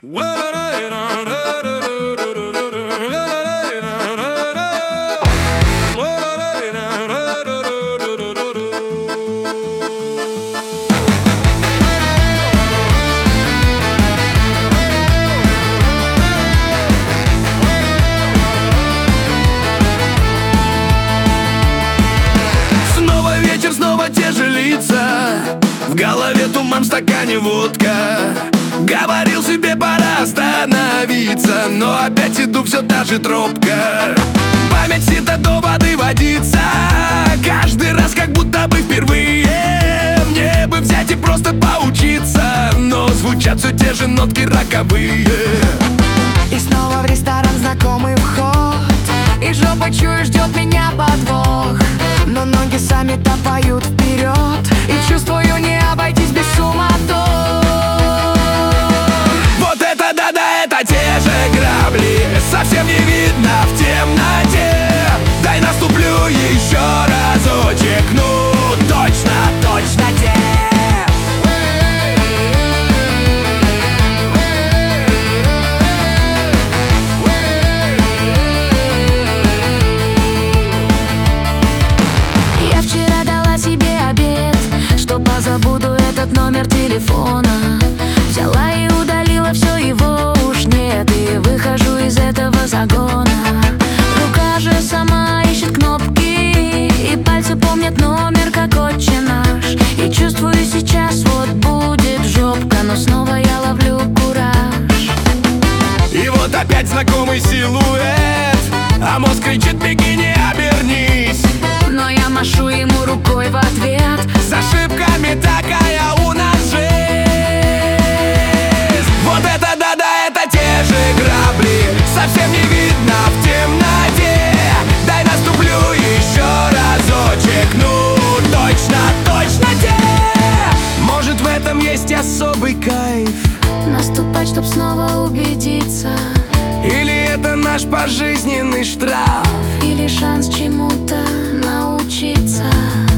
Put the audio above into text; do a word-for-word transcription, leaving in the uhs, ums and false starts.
Снова вечер, снова те же лица, в голове туман, в стакане водка. Говорил себе, пора остановиться, но опять иду, все та же тропка. Память сито до воды водится, каждый раз как будто бы впервые. Мне бы взять и просто поучиться, но звучат все те же нотки роковые. И снова в ресторан знакомый вход, и жопа чую, ждет меня подвох. Но ноги сами-то поют вперед, и чувствую, не обойтись без суматох. Вот это да-да, это те же грабли, совсем не видно в темноте. Дай наступлю еще разочек, ну точно, точно те. Я вчера дала себе обед, что позабуду этот номер телефона. Взяла и удалила все, его уж нет, и выхожу из этого загона. Рука же сама ищет кнопки, и пальцы помнят номер, как отче наш. И чувствую, сейчас вот будет жопка, но снова я ловлю кураж. И вот опять знакомый силуэт, а мозг кричит: беги, не обернись. Но я машу ему рукой в ответ. С ошибками такая у нас жизнь. Вот это да-да, это те же грабли, совсем не видно в темноте. Дай наступлю еще разочек, ну точно, точно те. Может, в этом есть особый кайф, Наступать, чтоб снова убедиться, или это наш пожизненный штраф? или шанс чему-то научиться.